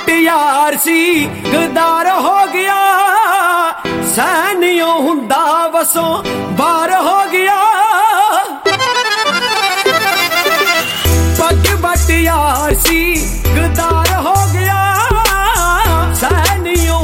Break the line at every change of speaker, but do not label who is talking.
ਮੁਟਿਆਰ ਸੀ ਗਦਾਰ ਹੋ ਗਿਆ, ਸੈਨਿਓ ਹੁੰਦਾ ਵਸੋਂ ਬਾਹਰ